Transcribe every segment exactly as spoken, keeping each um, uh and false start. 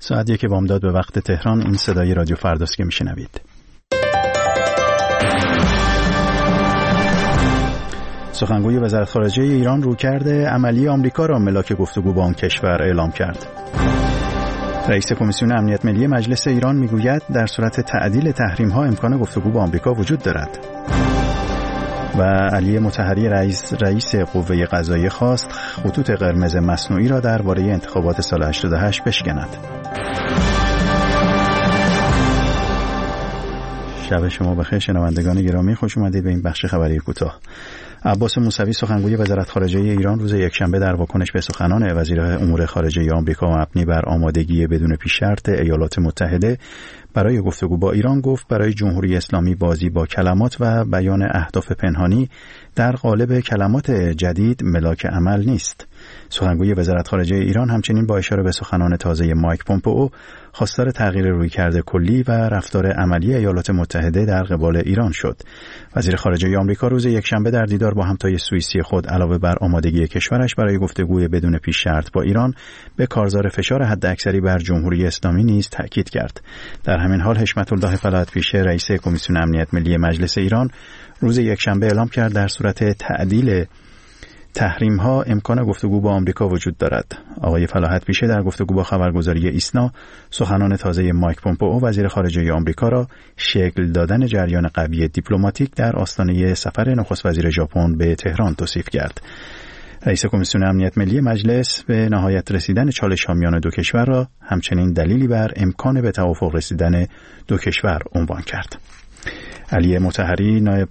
ساعت یک بامداد به وقت تهران. این صدای رادیو فرداست که میشنوید. سخنگوی وزارت خارجه ایران رویکرد عملی آمریکا را ملاک گفتگو با آن کشور اعلام کرد. رئیس کمیسیون امنیت ملی مجلس ایران میگوید در صورت تعدیل تحریم‌ها امکان گفتگو با آمریکا وجود دارد. و علی مطهری رئیس رئیس قوه قضاییه خواست خطوط قرمز مصنوعی را درباره انتخابات سال هشتاد و هشت بشکند. شب شما بخیر شنوندگان گرامی، خوش اومدید به این بخش خبری کوتاه. عباس موسوی سخنگوی وزارت خارجه ایران روز یکشنبه در واکنش به سخنان وزیر امور خارجه آمریکا مبنی بر آمادگی بدون پیش شرط ایالات متحده برای گفتگو با ایران گفت برای جمهوری اسلامی بازی با کلمات و بیان اهداف پنهانی در قالب کلمات جدید ملاک عمل نیست. سخنگوی وزارت خارجه ایران همچنین با اشاره به سخنان تازه مایک پومپئو خواستار تغییر رویکرد کلی و رفتار عملی ایالات متحده در قبال ایران شد. وزیر خارجه آمریکا روز یکشنبه در دیدار با همتای سوئیسی خود علاوه بر آمادگی کشورش برای گفتگوی بدون پیش شرط با ایران به کارزار فشار حداکثری بر جمهوری اسلامی نیز تاکید کرد. در همین حال حشمت الله فلاحت پیشه رئیس کمیسیون امنیت ملی مجلس ایران روز یکشنبه اعلام کرد در صورت تعدیل تحریم ها امکان گفتگو با آمریکا وجود دارد. آقای فلاحت پیشه در گفتگو با خبرگزاری ایسنا سخنان تازه مایک پومپئو وزیر خارجه آمریکا را شکل دادن جریان قوی دیپلماتیک در آستانه سفر نخست وزیر ژاپن به تهران توصیف کرد. رئیس کمیسیون امنیت ملی مجلس به نهایت رسیدن چالش‌ها میان دو کشور را همچنین دلیلی بر امکان به توافق رسیدن دو کشور عنوان کرد. علی مطهری نایب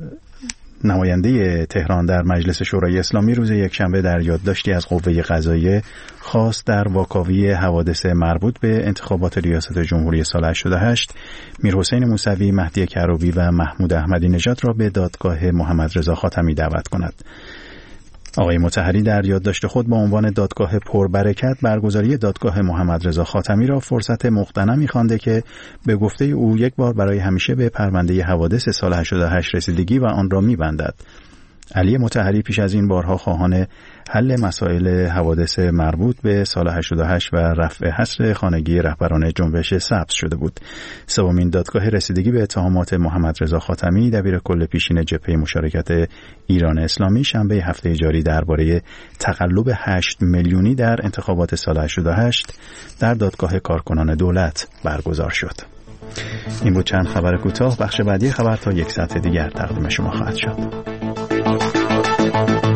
نماینده تهران در مجلس شورای اسلامی روز یکشنبه در یادداشتی از قوه قضاییه خواست در واکاوی حوادث مربوط به انتخابات ریاست جمهوری سال هشتاد و هشت میرحسین موسوی، مهدی کروبی و محمود احمدی نژاد را به دادگاه محمد رضا خاتمی دعوت کند. آقای مطهری در یادداشت خود با عنوان دادگاه پربرکت برگزاری دادگاه محمد رضا خاتمی را فرصت مغتنمی خوانده که به گفته او یک بار برای همیشه به پرونده حوادث سال هشتاد و هشت رسیدگی و آن را می‌بندد. علی مطهری پیش از این بارها خواهان حل مسائل حوادث مربوط به سال هشتاد و هشت و رفع حصر خانگی رهبران جنبش سبز شده بود. سومین دادگاه رسیدگی به اتهامات محمد رضا خاتمی دبیر کل پیشین جبهه مشارکت ایران اسلامی شنبه هفته جاری درباره تقلب هشت میلیونی در انتخابات سال هشتاد و هشت در دادگاه کارکنان دولت برگزار شد. این بود چند خبر کوتاه. بخش بعدی خبر تا یک ساعت دیگر تقدیم شما خواهد شد.